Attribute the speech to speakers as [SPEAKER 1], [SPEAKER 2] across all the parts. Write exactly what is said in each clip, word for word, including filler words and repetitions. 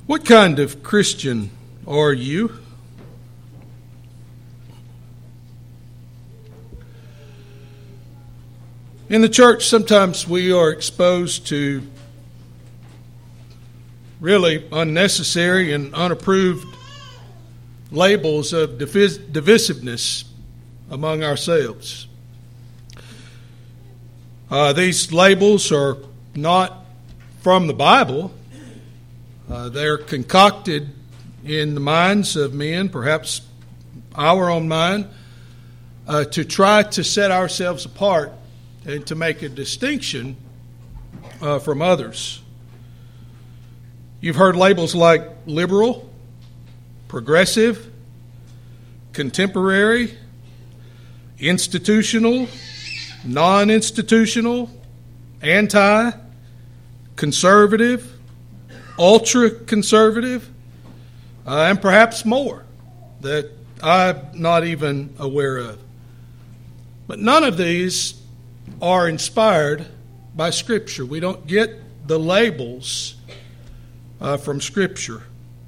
[SPEAKER 1] What kind of Christian are you? In the church, sometimes we are exposed to really unnecessary and unapproved labels of divis- divisiveness among ourselves. Uh, these labels are not from the Bible. Uh, they're concocted in the minds of men, perhaps our own mind, uh, to try to set ourselves apart and to make a distinction uh, from others. You've heard labels like liberal, progressive, contemporary, institutional, non-institutional, anti, conservative, ultra-conservative, uh, and perhaps more that I'm not even aware of. But none of these are inspired by Scripture. We don't get the labels uh, from Scripture.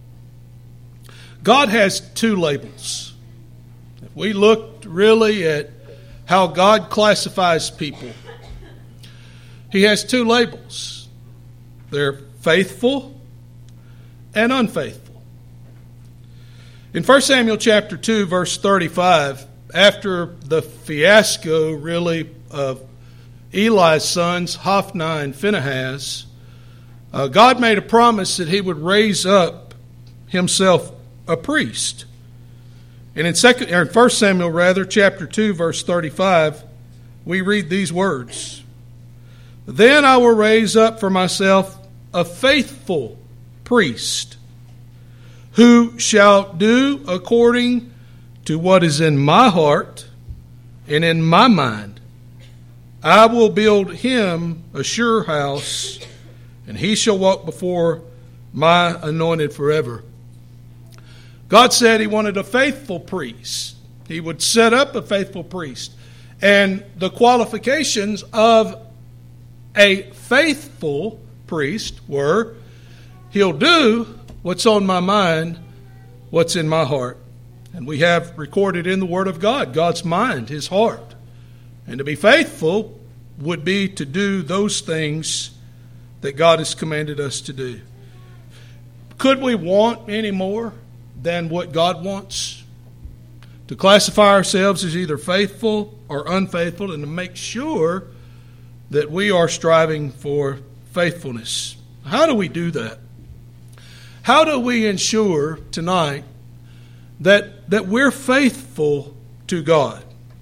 [SPEAKER 1] God has two labels. If we looked really at how God classifies people, He has two labels. They're faithful and unfaithful. In First Samuel chapter two, verse thirty-five, after the fiasco, really, of Eli's sons, Hophni and Phinehas, uh, God made a promise that He would raise up Himself a priest. And in second, or in First Samuel, rather, chapter two, verse thirty-five, we read these words: "Then I will raise up for myself a faithful priest, who shall do according to what is in my heart and in my mind. I will build him a sure house, and he shall walk before my anointed forever." God said He wanted a faithful priest. He would set up a faithful priest. And the qualifications of a faithful priest were, he'll do what's on my mind, what's in my heart. And we have recorded in the Word of God, God's mind, His heart. And to be faithful would be to do those things that God has commanded us to do. Could we want any more than what God wants? To classify ourselves as either faithful or unfaithful, and to make sure that we are striving for faithfulness. How do we do that? How do we ensure tonight that, that we're faithful to God?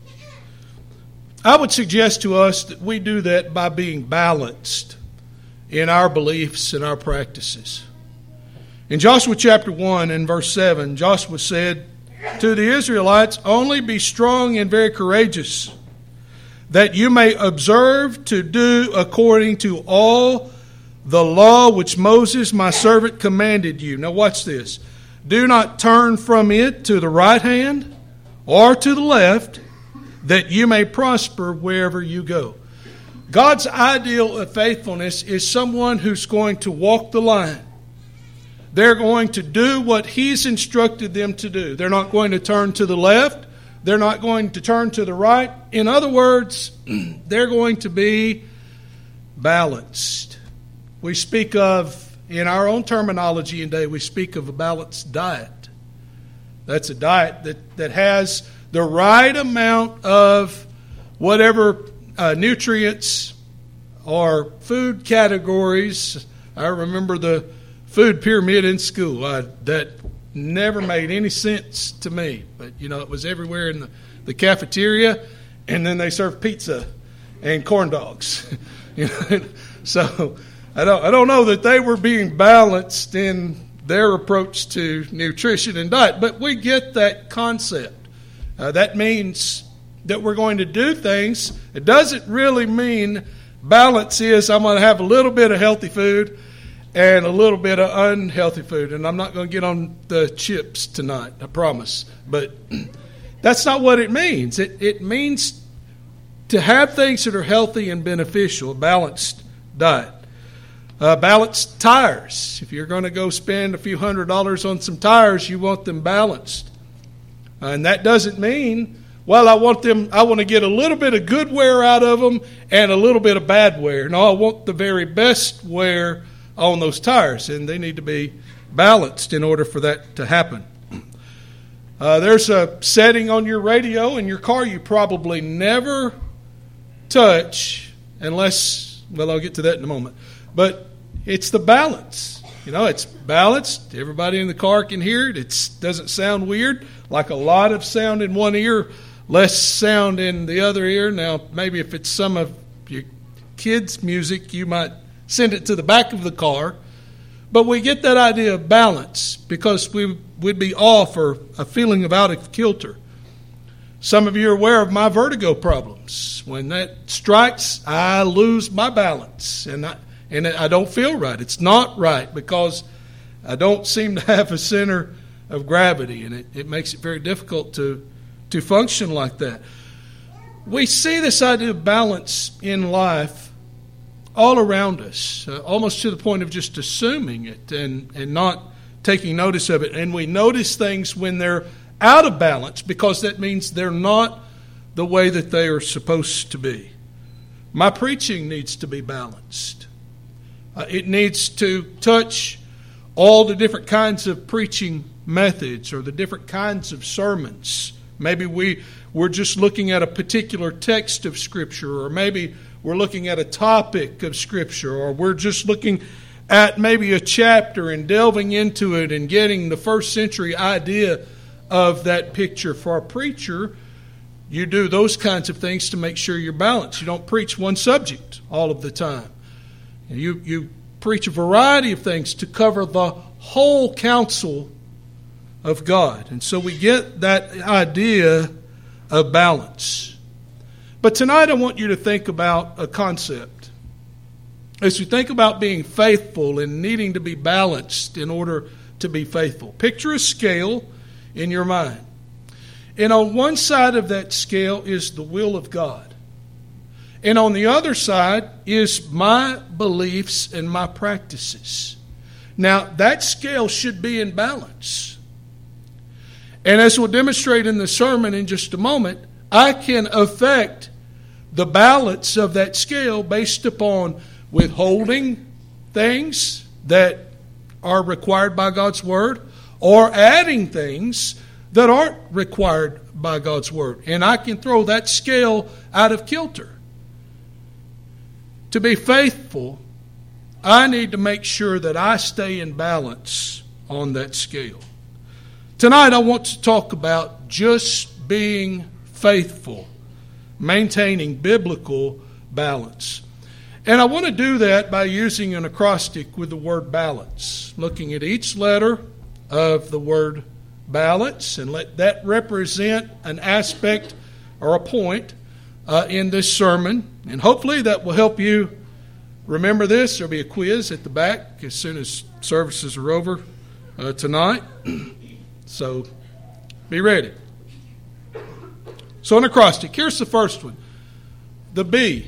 [SPEAKER 1] I would suggest to us that we do that by being balanced in our beliefs and our practices. In Joshua chapter one and verse seven, Joshua said to the Israelites, "Only be strong and very courageous, that you may observe to do according to all the law which Moses my servant commanded you." Now watch this. "Do not turn from it to the right hand or to the left, that you may prosper wherever you go." God's ideal of faithfulness is someone who's going to walk the line. They're going to do what He's instructed them to do. They're not going to turn to the left. They're not going to turn to the right. In other words, they're going to be balanced. We speak of, in our own terminology today, we speak of a balanced diet. That's a diet that, that has the right amount of whatever uh, nutrients or food categories. I remember the food pyramid in school. I, that never made any sense to me. But, you know, it was everywhere in the, the cafeteria, and then they served pizza and corn dogs. You know, so I don't I don't know that they were being balanced in their approach to nutrition and diet, but we get that concept. Uh, that means that we're going to do things. It doesn't really mean balance is I'm going to have a little bit of healthy food and a little bit of unhealthy food. And I'm not going to get on the chips tonight, I promise. But that's not what it means. It, it means to have things that are healthy and beneficial, a balanced diet. Uh, balanced tires. If you're going to go spend a few hundred dollars on some tires, you want them balanced. Uh, and that doesn't mean, well, I want them, I want to get a little bit of good wear out of them and a little bit of bad wear. No, I want the very best wear on those tires, and they need to be balanced in order for that to happen. Uh, there's a setting on your radio in your car you probably never touch unless, well, I'll get to that in a moment. But it's the balance. You know, it's balanced. Everybody in the car can hear it. It doesn't sound weird, like a lot of sound in one ear, less sound in the other ear. Now, maybe if it's some of your kids' music, you might send it to the back of the car. But we get that idea of balance because we would be off or a feeling of out of kilter. Some of you are aware of my vertigo problems. When that strikes, I lose my balance, and I, and I don't feel right. It's not right because I don't seem to have a center of gravity, and it, it makes it very difficult to, to function like that. We see this idea of balance in life all around us, uh, almost to the point of just assuming it and, and not taking notice of it. And we notice things when they're out of balance because that means they're not the way that they are supposed to be. My preaching needs to be balanced. Uh, it needs to touch all the different kinds of preaching methods or the different kinds of sermons. Maybe we, we're just looking at a particular text of Scripture, or maybe we're looking at a topic of Scripture, or we're just looking at maybe a chapter and delving into it and getting the first century idea of that picture. For a preacher, you do those kinds of things to make sure you're balanced. You don't preach one subject all of the time. You, you preach a variety of things to cover the whole counsel of God. And so we get that idea of balance. But tonight I want you to think about a concept. As you think about being faithful and needing to be balanced in order to be faithful, picture a scale in your mind. And on one side of that scale is the will of God. And on the other side is my beliefs and my practices. Now, that scale should be in balance. And as we'll demonstrate in the sermon in just a moment, I can affect the balance of that scale based upon withholding things that are required by God's Word or adding things that aren't required by God's Word. And I can throw that scale out of kilter. To be faithful, I need to make sure that I stay in balance on that scale. Tonight I want to talk about just being faithful, maintaining biblical balance. And I want to do that by using an acrostic with the word balance, looking at each letter of the word balance, and let that represent an aspect or a point uh, in this sermon. And hopefully that will help you remember this. There'll be a quiz at the back as soon as services are over uh, tonight. So be ready. So an acrostic. Here's the first one. The B.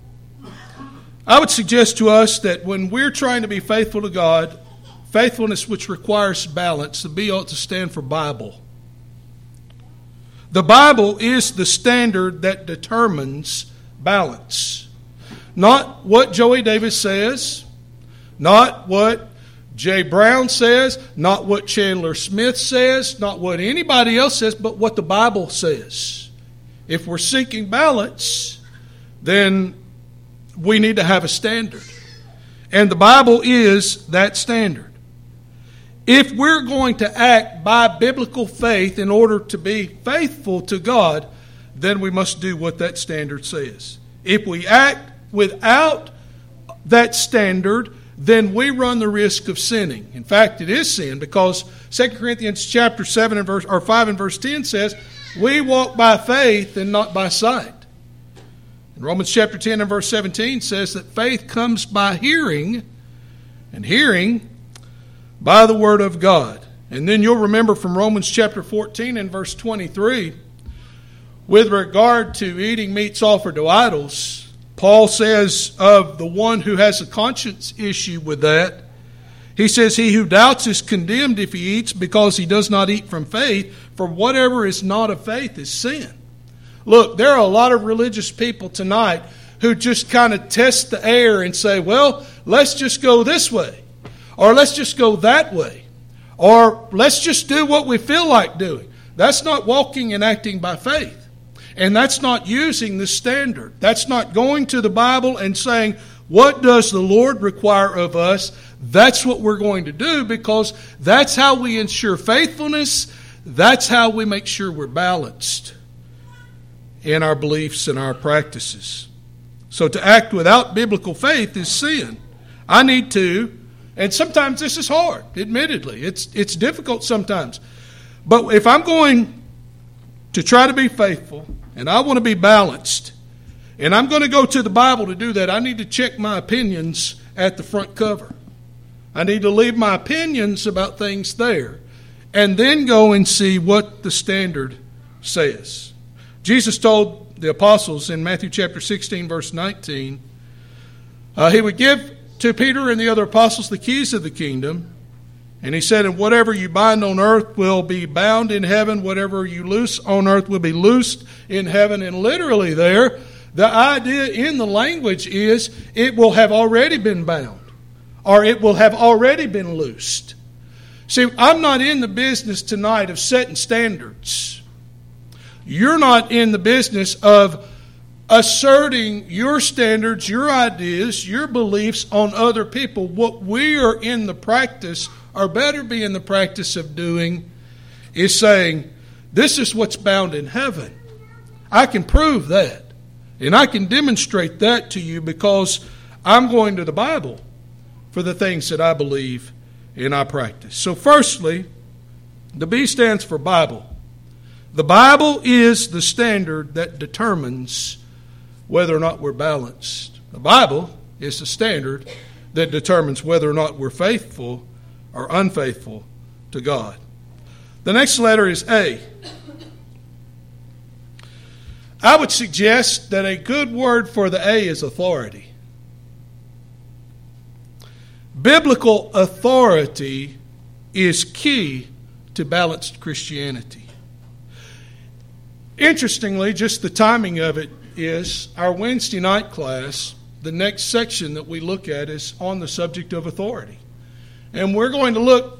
[SPEAKER 1] I would suggest to us that when we're trying to be faithful to God, faithfulness which requires balance, the B ought to stand for Bible. The Bible is the standard that determines balance. Not what Joey Davis says, not what Jay Brown says, not what Chandler Smith says, not what anybody else says, but what the Bible says. If we're seeking balance, then we need to have a standard. And the Bible is that standard. If we're going to act by biblical faith in order to be faithful to God, then we must do what that standard says. If we act without that standard, then we run the risk of sinning. In fact, it is sin because Second Corinthians chapter seven and verse or five and verse ten says, "We walk by faith and not by sight." And Romans chapter ten and verse seventeen says that faith comes by hearing, and hearing by the word of God. And then you'll remember from Romans chapter fourteen and verse twenty-three, with regard to eating meats offered to idols, Paul says of the one who has a conscience issue with that, he says, he who doubts is condemned if he eats because he does not eat from faith, for whatever is not of faith is sin. Look, there are a lot of religious people tonight who just kind of test the air and say, well, let's just go this way, or let's just go that way, or let's just do what we feel like doing. That's not walking and acting by faith. And that's not using the standard. That's not going to the Bible and saying, what does the Lord require of us? That's what we're going to do, because that's how we ensure faithfulness. That's how we make sure we're balanced in our beliefs and our practices. So to act without biblical faith is sin. I need to, and sometimes this is hard, admittedly. It's, it's difficult sometimes. But if I'm going to try to be faithful, and I want to be balanced, and I'm going to go to the Bible to do that, I need to check my opinions at the front cover. I need to leave my opinions about things there, and then go and see what the standard says. Jesus told the apostles in Matthew chapter sixteen, verse nineteen, uh, he would give to Peter and the other apostles the keys of the kingdom. And he said, and whatever you bind on earth will be bound in heaven. Whatever you loose on earth will be loosed in heaven. And literally there, the idea in the language is it will have already been bound, or it will have already been loosed. See, I'm not in the business tonight of setting standards. You're not in the business of asserting your standards, your ideas, your beliefs on other people. What we are in the practice, or better be in the practice of doing, is saying, this is what's bound in heaven. I can prove that. And I can demonstrate that to you because I'm going to the Bible for the things that I believe and I practice. So firstly, the B stands for Bible. The Bible is the standard that determines whether or not we're balanced. The Bible is the standard that determines whether or not we're faithful or unfaithful to God. The next letter is A. I would suggest that a good word for the A is authority. Biblical authority is key to balanced Christianity. Interestingly, just the timing of it is our Wednesday night class, the next section that we look at is on the subject of authority. And we're going to look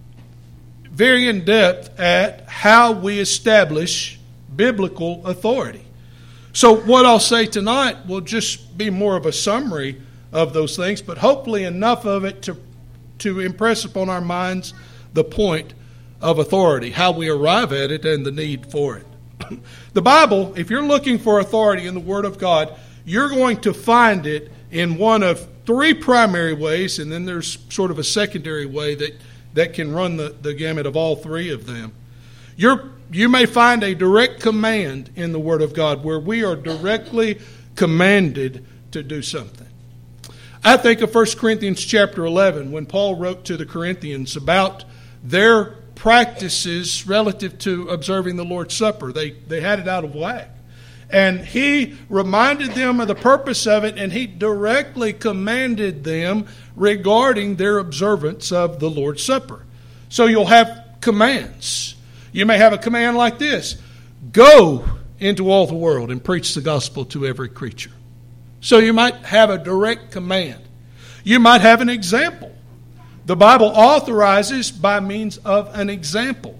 [SPEAKER 1] very in depth at how we establish biblical authority. So what I'll say tonight will just be more of a summary of those things, but hopefully enough of it to, to impress upon our minds the point of authority, how we arrive at it, and the need for it. The Bible, if you're looking for authority in the Word of God, you're going to find it in one of three primary ways, and then there's sort of a secondary way that, that can run the, the gamut of all three of them. You're, you may find a direct command in the Word of God where we are directly commanded to do something. I think of First Corinthians chapter eleven when Paul wrote to the Corinthians about their practices relative to observing the Lord's Supper. They, they had it out of whack. And he reminded them of the purpose of it, and he directly commanded them regarding their observance of the Lord's Supper. So you'll have commands. You may have a command like this: go into all the world and preach the gospel to every creature. So you might have a direct command. You might have an example. The Bible authorizes by means of an example.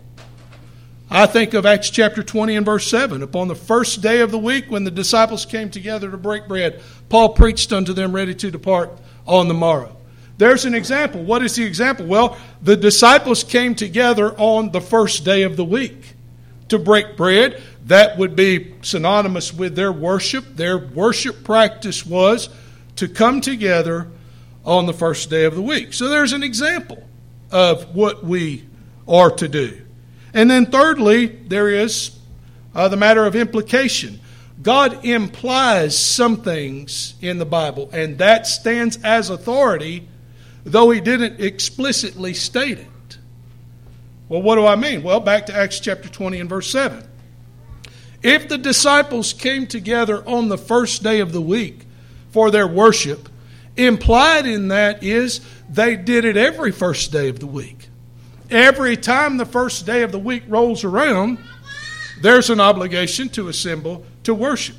[SPEAKER 1] I think of Acts chapter twenty and verse seven. Upon the first day of the week when the disciples came together to break bread, Paul preached unto them ready to depart on the morrow. There's an example. What is the example? Well, the disciples came together on the first day of the week to break bread. That would be synonymous with their worship. Their worship practice was to come together on the first day of the week. So there's an example of what we are to do. And then thirdly, there is uh, the matter of implication. God implies some things in the Bible, and that stands as authority, though he didn't explicitly state it. Well, what do I mean? Well, back to Acts chapter twenty and verse seven. If the disciples came together on the first day of the week for their worship, implied in that is they did it every first day of the week. Every time the first day of the week rolls around, there's an obligation to assemble to worship.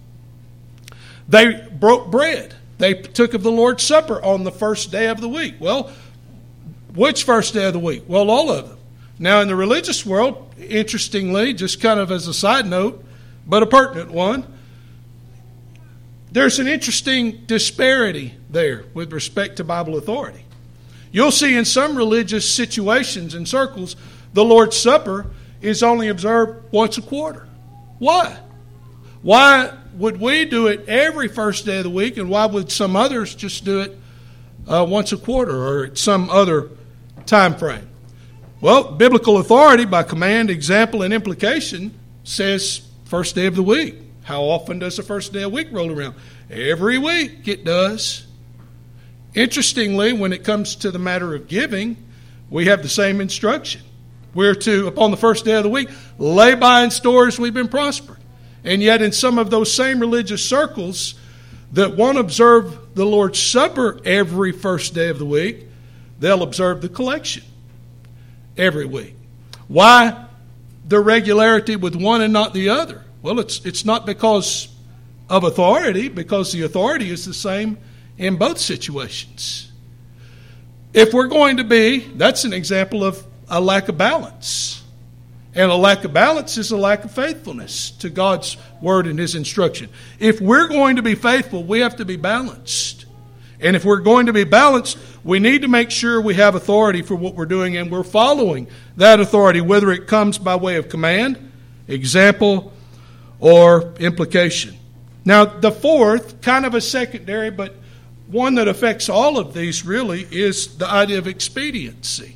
[SPEAKER 1] They broke bread. They took of the Lord's Supper on the first day of the week. Well, which first day of the week? Well, all of them. Now, in the religious world, interestingly, just kind of as a side note, but a pertinent one, there's an interesting disparity there with respect to Bible authority. You'll see in some religious situations and circles, the Lord's Supper is only observed once a quarter. Why? Why would we do it every first day of the week, and why would some others just do it uh, once a quarter or at some other time frame? Well, biblical authority by command, example, and implication says first day of the week. How often does the first day of the week roll around? Every week it does. Interestingly, when it comes to the matter of giving, we have the same instruction. We're to, upon the first day of the week, lay by in stores we've been prospered. And yet in some of those same religious circles that won't observe the Lord's Supper every first day of the week, they'll observe the collection every week. Why the regularity with one and not the other? Well, it's it's not because of authority, because the authority is the same in both situations. If we're going to be, that's an example of a lack of balance. And a lack of balance is a lack of faithfulness to God's word and his instruction. If we're going to be faithful, we have to be balanced. And if we're going to be balanced, we need to make sure we have authority for what we're doing and we're following that authority, whether it comes by way of command, example, or implication. Now, the fourth, kind of a secondary, but one that affects all of these really, is the idea of expediency.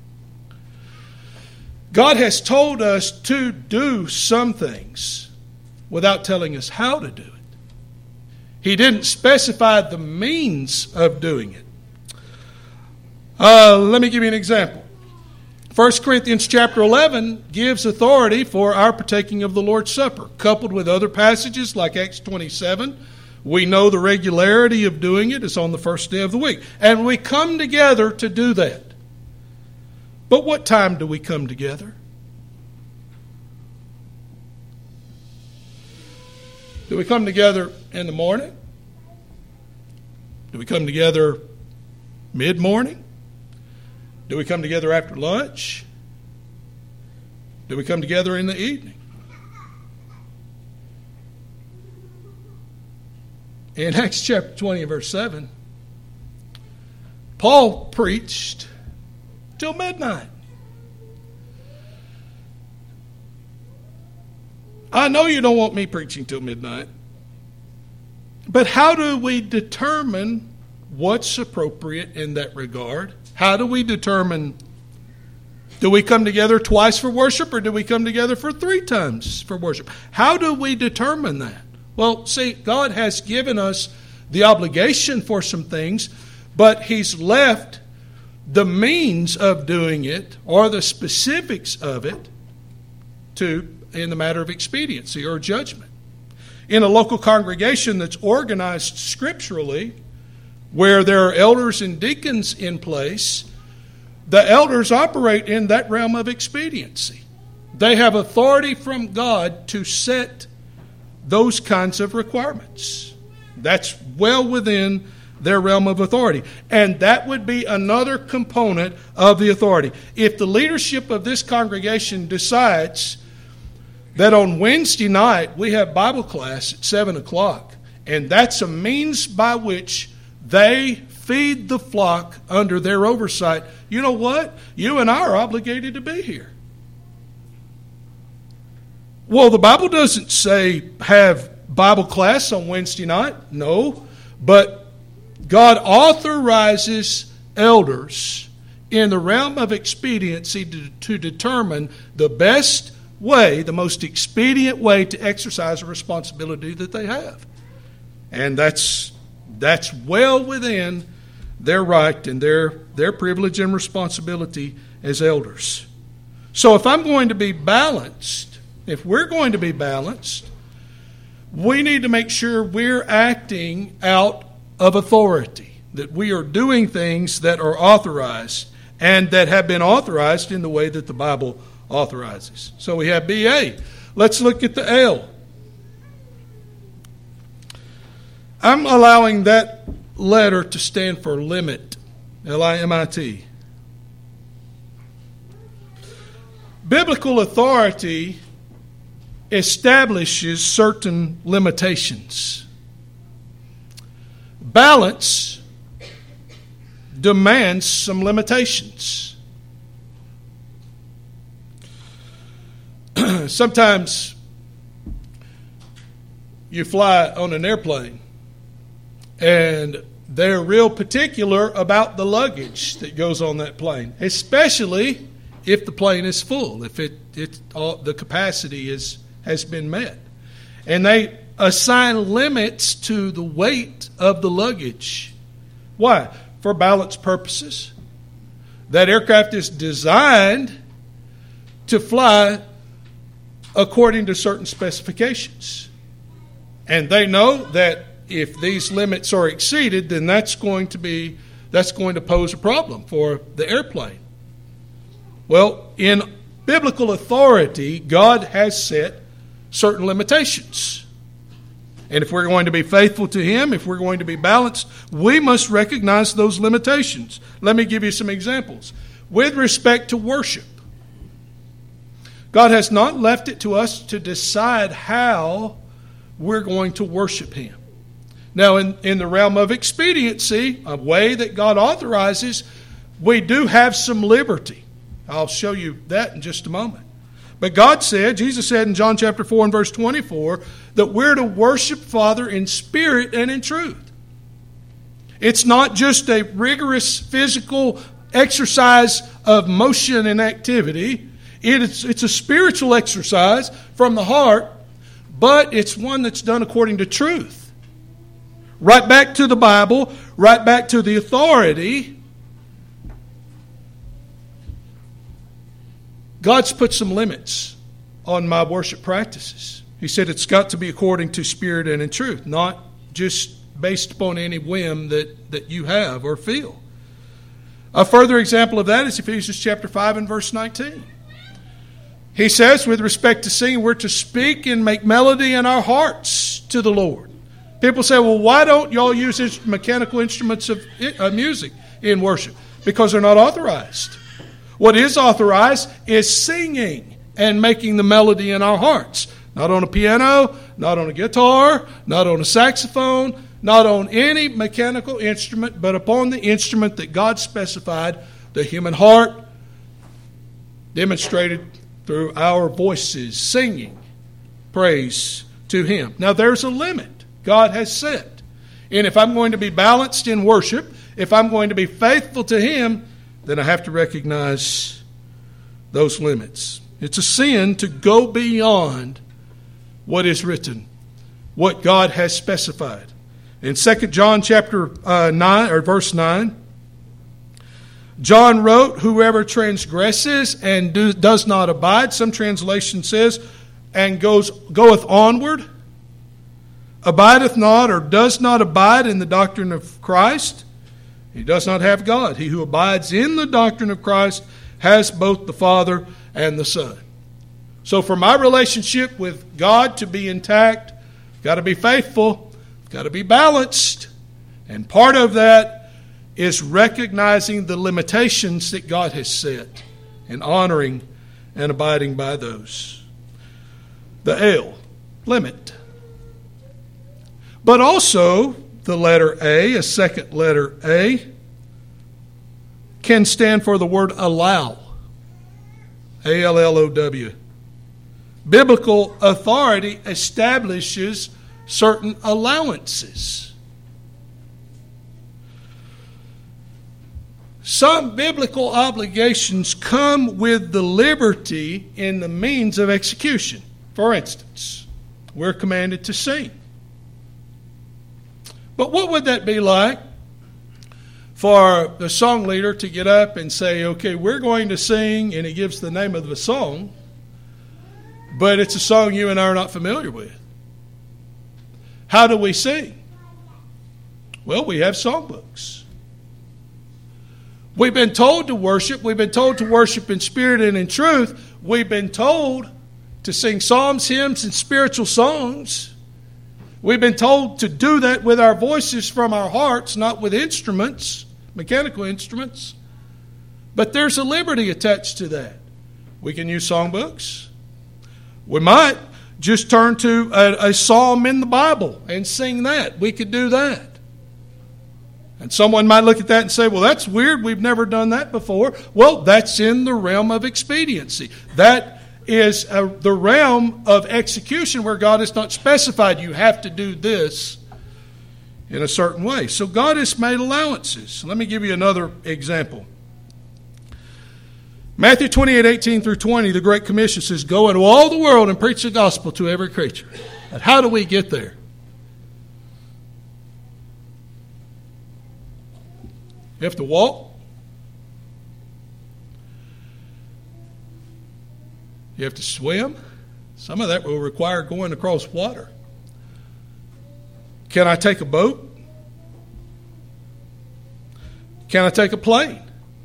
[SPEAKER 1] God has told us to do some things without telling us how to do it. He didn't specify the means of doing it. Uh, let me give you an example. First Corinthians chapter eleven gives authority for our partaking of the Lord's Supper. Coupled with other passages like Acts twenty-seven, we know the regularity of doing it is on the first day of the week. And we come together to do that. But what time do we come together? Do we come together in the morning? Do we come together mid-morning? Do we come together after lunch? Do we come together in the evening? In Acts chapter twenty and verse seven, Paul preached till midnight. I know you don't want me preaching till midnight, but how do we determine what's appropriate in that regard? How do we determine, do we come together twice for worship or do we come together for three times for worship? How do we determine that? Well, see, God has given us the obligation for some things, but he's left the means of doing it or the specifics of it to in the matter of expediency or judgment. In a local congregation that's organized scripturally, where there are elders and deacons in place, the elders operate in that realm of expediency. They have authority from God to set those kinds of requirements. That's well within their realm of authority. And that would be another component of the authority. If the leadership of this congregation decides that on Wednesday night we have Bible class at seven o'clock, and that's a means by which they feed the flock under their oversight, you know what? You and I are obligated to be here. Well, the Bible doesn't say have Bible class on Wednesday night. No. But God authorizes elders in the realm of expediency to, to determine the best way, the most expedient way to exercise a responsibility that they have. And that's that's well within their right and their, their privilege and responsibility as elders. So if I'm going to be balanced, if we're going to be balanced, we need to make sure we're acting out of authority, that we are doing things that are authorized and that have been authorized in the way that the Bible authorizes. So we have B A. Let's look at the L. I'm allowing that letter to stand for limit, L I M I T. Biblical authority establishes certain limitations. Balance demands some limitations. Sometimes you fly on an airplane and they're real particular about the luggage that goes on that plane, especially if the plane is full, if it, it all, the capacity is has been met. And they assign limits to the weight of the luggage. Why? For balance purposes. That aircraft is designed to fly according to certain specifications. And they know that if these limits are exceeded, then that's going to be that's going to pose a problem for the airplane. Well, in biblical authority, God has set certain limitations. And if we're going to be faithful to Him, if we're going to be balanced, we must recognize those limitations. Let me give you some examples. With respect to worship, God has not left it to us to decide how we're going to worship Him. Now, in, in the realm of expediency, a way that God authorizes, we do have some liberty. I'll show you that in just a moment. But God said, Jesus said in John chapter four and verse twenty-four, that we're to worship Father in spirit and in truth. It's not just a rigorous physical exercise of motion and activity. It's, it's a spiritual exercise from the heart, but it's one that's done according to truth. Right back to the Bible, right back to the authority. God's put some limits on my worship practices. He said it's got to be according to spirit and in truth, not just based upon any whim that, that you have or feel. A further example of that is Ephesians chapter five and verse nineteen. He says, with respect to singing, we're to speak and make melody in our hearts to the Lord. People say, well, why don't y'all use mechanical instruments of music in worship? Because they're not authorized. What is authorized is singing and making the melody in our hearts. Not on a piano, not on a guitar, not on a saxophone, not on any mechanical instrument, but upon the instrument that God specified, the human heart, demonstrated through our voices, singing praise to Him. Now there's a limit God has set. And if I'm going to be balanced in worship, if I'm going to be faithful to Him, then I have to recognize those limits. It's a sin to go beyond what is written, what God has specified. In Second John chapter uh, nine or verse nine, John wrote, "Whoever transgresses and do, does not abide," some translation says, "and goes goeth onward, abideth not or does not abide in the doctrine of Christ, he does not have God. He who abides in the doctrine of Christ has both the Father and the Son." So for my relationship with God to be intact, I've got to be faithful, I've got to be balanced. And part of that is recognizing the limitations that God has set and honoring and abiding by those. The L, limit. But also, the letter A, a second letter A, can stand for the word allow. A L L O W. Biblical authority establishes certain allowances. Some biblical obligations come with the liberty in the means of execution. For instance, we're commanded to sing. But what would that be like for the song leader to get up and say, okay, we're going to sing, and he gives the name of the song, but it's a song you and I are not familiar with. How do we sing? Well, we have songbooks. We've been told to worship. We've been told to worship in spirit and in truth. We've been told to sing psalms, hymns, and spiritual songs. We've been told to do that with our voices from our hearts, not with instruments, mechanical instruments. But there's a liberty attached to that. We can use songbooks. We might just turn to a, a psalm in the Bible and sing that. We could do that. And someone might look at that and say, well, that's weird. We've never done that before. Well, that's in the realm of expediency. That is a, the realm of execution where God has not specified you have to do this in a certain way. So God has made allowances. Let me give you another example. Matthew twenty-eight, eighteen through twenty, the Great Commission says, go into all the world and preach the gospel to every creature. And how do we get there? You have to walk. You have to swim. Some of that will require going across water. Can I take a boat? Can I take a plane?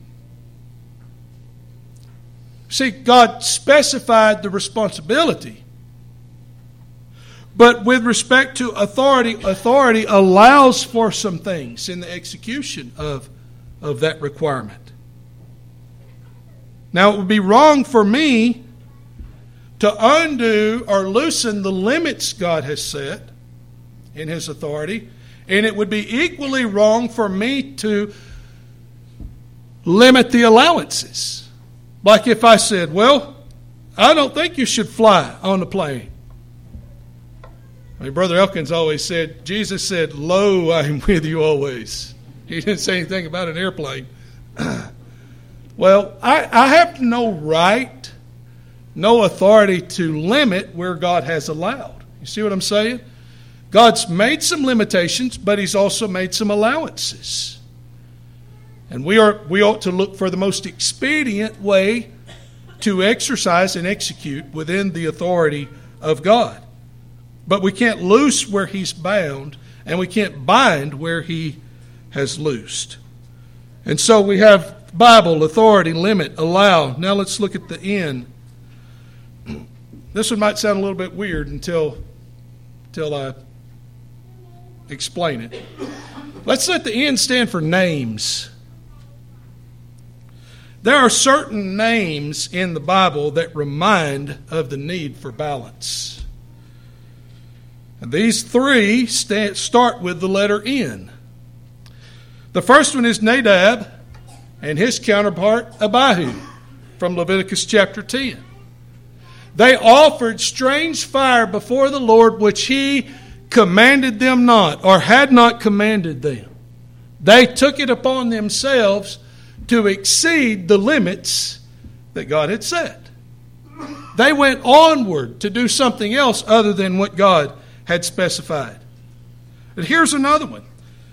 [SPEAKER 1] See, God specified the responsibility. But with respect to authority, authority allows for some things in the execution of, of that requirement. Now, it would be wrong for me to undo or loosen the limits God has set in His authority, and it would be equally wrong for me to limit the allowances. Like if I said, well, I don't think you should fly on the plane. I mean, Brother Elkins always said, Jesus said, lo, I am with you always. He didn't say anything about an airplane. Well, I, I have no right, no authority to limit where God has allowed. You see what I'm saying? God's made some limitations, but He's also made some allowances. And we are we ought to look for the most expedient way to exercise and execute within the authority of God. But we can't loose where He's bound, and we can't bind where He has loosed. And so we have Bible, authority, limit, allow. Now let's look at the end. This one might sound a little bit weird until, until I explain it. Let's let the N stand for names. There are certain names in the Bible that remind of the need for balance. And these three st- start with the letter N. The first one is Nadab and his counterpart Abihu from Leviticus chapter ten. They offered strange fire before the Lord, which He commanded them not, or had not commanded them. They took it upon themselves to exceed the limits that God had set. They went onward to do something else other than what God had specified. But here's another one.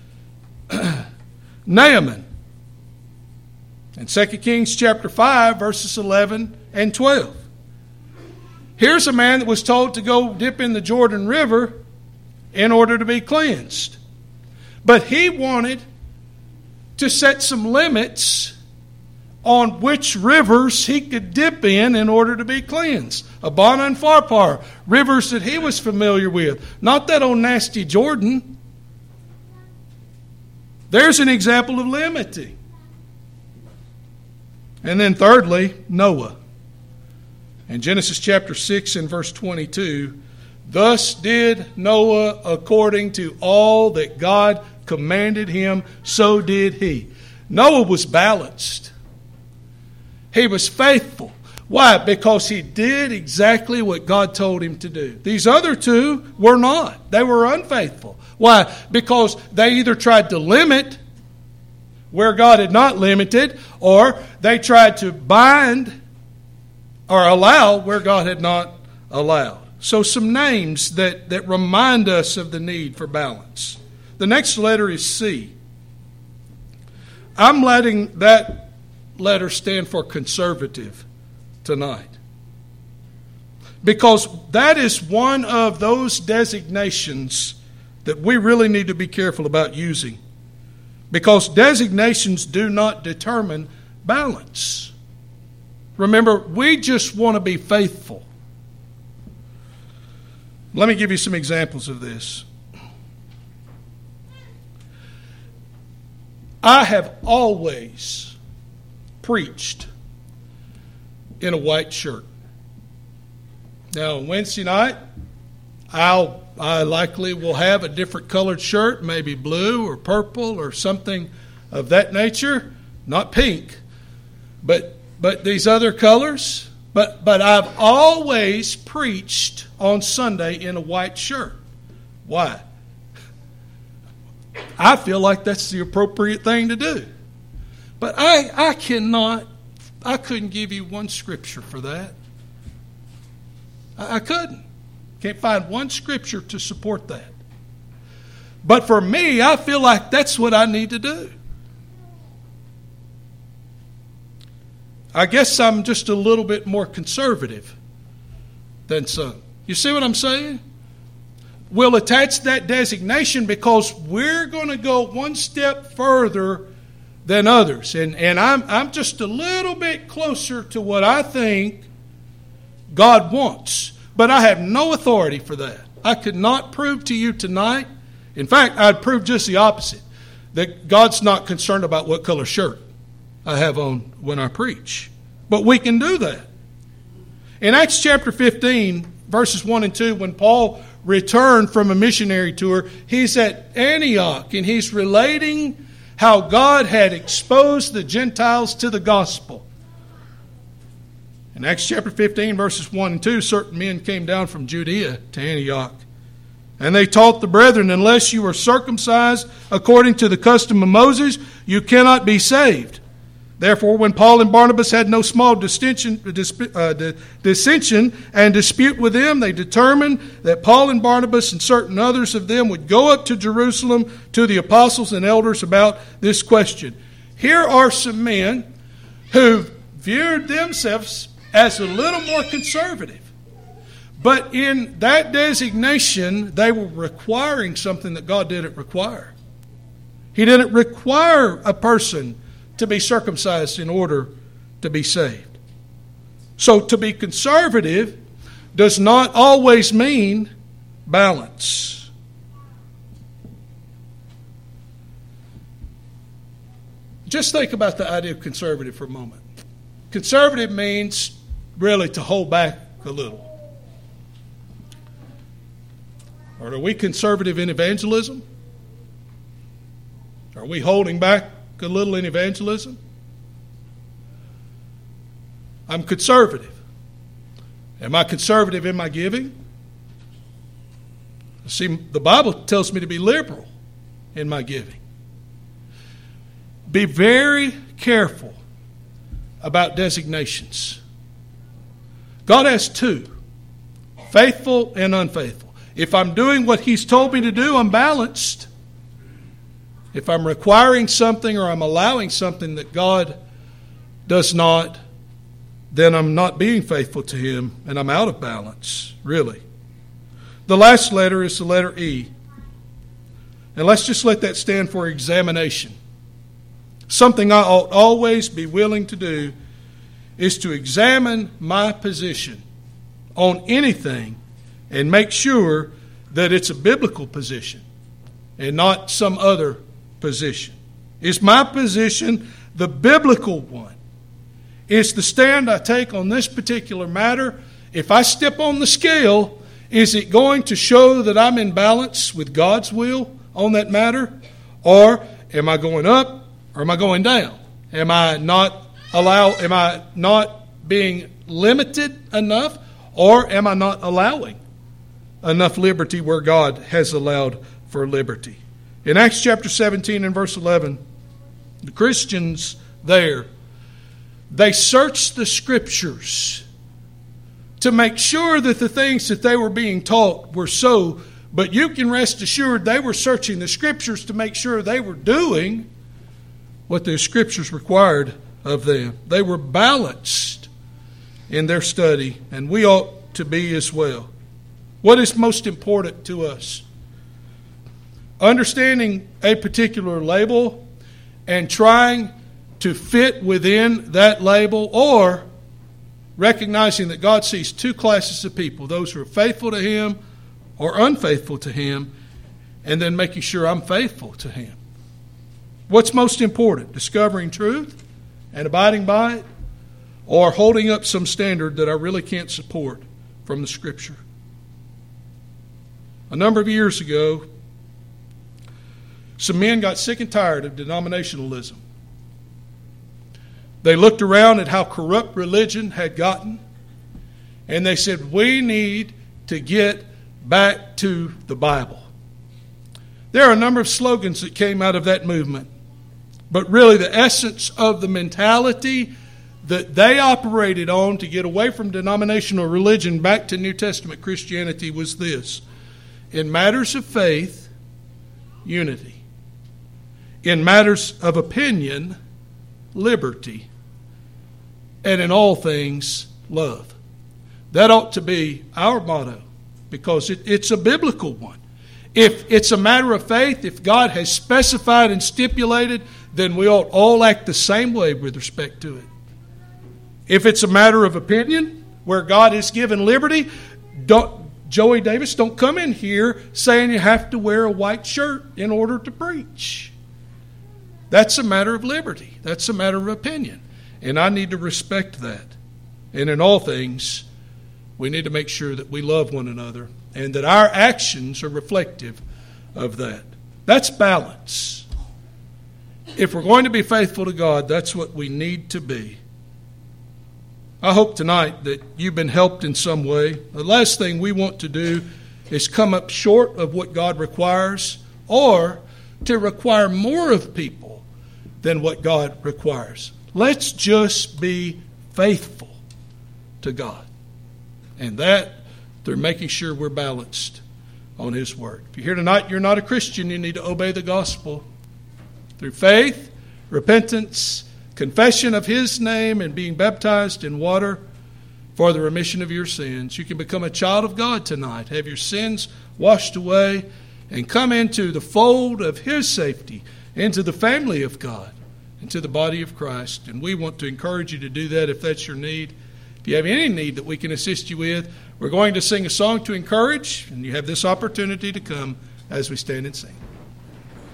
[SPEAKER 1] Naaman. In Second Kings chapter five, verses eleven and twelve. Here's a man that was told to go dip in the Jordan River in order to be cleansed. But he wanted to set some limits on which rivers he could dip in in order to be cleansed. Abana and Pharpar, rivers that he was familiar with. Not that old nasty Jordan. There's an example of limiting. And then thirdly, Noah. In Genesis chapter six and verse twenty-two, thus did Noah according to all that God commanded him, so did he. Noah was balanced. He was faithful. Why? Because he did exactly what God told him to do. These other two were not. They were unfaithful. Why? Because they either tried to limit where God had not limited, or they tried to bind or allow where God had not allowed. So some names that, that remind us of the need for balance. The next letter is C. I'm letting that letter stand for conservative tonight, because that is one of those designations that we really need to be careful about using, because designations do not determine balance. Remember, we just want to be faithful. Let me give you some examples of this. I have always preached in a white shirt. Now, on Wednesday night, I'll, I likely will have a different colored shirt, maybe blue or purple or something of that nature. Not pink, but but these other colors. But but I've always preached on Sunday in a white shirt. Why? I feel like that's the appropriate thing to do. But I I cannot, I couldn't give you one scripture for that. I, I couldn't. Can't find one scripture to support that. But for me, I feel like that's what I need to do. I guess I'm just a little bit more conservative than some. You see what I'm saying? We'll attach that designation because we're going to go one step further than others. And, and I'm, I'm just a little bit closer to what I think God wants. But I have no authority for that. I could not prove to you tonight. In fact, I'd prove just the opposite. That God's not concerned about what color shirt I have on when I preach. But we can do that. In Acts chapter fifteen, verses one and two, when Paul returned from a missionary tour, he's at Antioch and he's relating how God had exposed the Gentiles to the gospel. In Acts chapter fifteen, verses one and two, certain men came down from Judea to Antioch. And they taught the brethren, unless you are circumcised according to the custom of Moses, you cannot be saved. Therefore, when Paul and Barnabas had no small dissension, uh, dissension and dispute with them, they determined that Paul and Barnabas and certain others of them would go up to Jerusalem to the apostles and elders about this question. Here are some men who viewed themselves as a little more conservative. But in that designation, they were requiring something that God didn't require. He didn't require a person to be circumcised in order to be saved. So to be conservative does not always mean balance. Just think about the idea of conservative for a moment. Conservative means really to hold back a little. Or are we conservative in evangelism? Are we holding back a little in evangelism? I'm conservative. Am I conservative in my giving? See, the Bible tells me to be liberal in my giving. Be very careful about designations. God has two, faithful and unfaithful. If I'm doing what He's told me to do, I'm balanced. If I'm requiring something or I'm allowing something that God does not, then I'm not being faithful to Him and I'm out of balance, really. The last letter is the letter E. And let's just let that stand for examination. Something I ought always be willing to do is to examine my position on anything and make sure that it's a biblical position and not some other position. Is my position the biblical one? Is the stand I take on this particular matter, if I step on the scale, is it going to show that I'm in balance with God's will on that matter? Or am I going up or am I going down? Am I not allow am I not being limited enough, or am I not allowing enough liberty where God has allowed for liberty? In Acts chapter seventeen and verse eleven, the Christians there, they searched the Scriptures to make sure that the things that they were being taught were so, but you can rest assured they were searching the Scriptures to make sure they were doing what the Scriptures required of them. They were balanced in their study, and we ought to be as well. What is most important to us? understanding a particular label and trying to fit within that label, or recognizing that God sees two classes of people, those who are faithful to Him or unfaithful to Him, and then making sure I'm faithful to Him. What's most important? Discovering truth and abiding by it, or holding up some standard that I really can't support from the Scripture? A number of years ago, some men got sick and tired of denominationalism. They looked around at how corrupt religion had gotten, and they said, we need to get back to the Bible. There are a number of slogans that came out of that movement, but really the essence of the mentality that they operated on to get away from denominational religion back to New Testament Christianity was this: in matters of faith, unity. In matters of opinion, liberty. And in all things, love. That ought to be our motto, because it, it's a biblical one. If it's a matter of faith, if God has specified and stipulated, then we ought all act the same way with respect to it. If it's a matter of opinion, where God has given liberty, don't, Joey Davis, don't come in here saying you have to wear a white shirt in order to preach. That's a matter of liberty. That's a matter of opinion. And I need to respect that. And in all things, we need to make sure that we love one another and that our actions are reflective of that. That's balance. If we're going to be faithful to God, that's what we need to be. I hope tonight that you've been helped in some way. The last thing we want to do is come up short of what God requires, or to require more of people than what God requires. Let's just be faithful to God. And that through making sure we're balanced on His Word. If you're here tonight, you're not a Christian, you need to obey the gospel. Through faith, repentance, confession of His name, and being baptized in water for the remission of your sins, you can become a child of God tonight. Have your sins washed away and come into the fold of His safety, into the family of God, into the body of Christ. And we want to encourage you to do that if that's your need. If you have any need that we can assist you with, we're going to sing a song to encourage, and you have this opportunity to come as we stand and sing.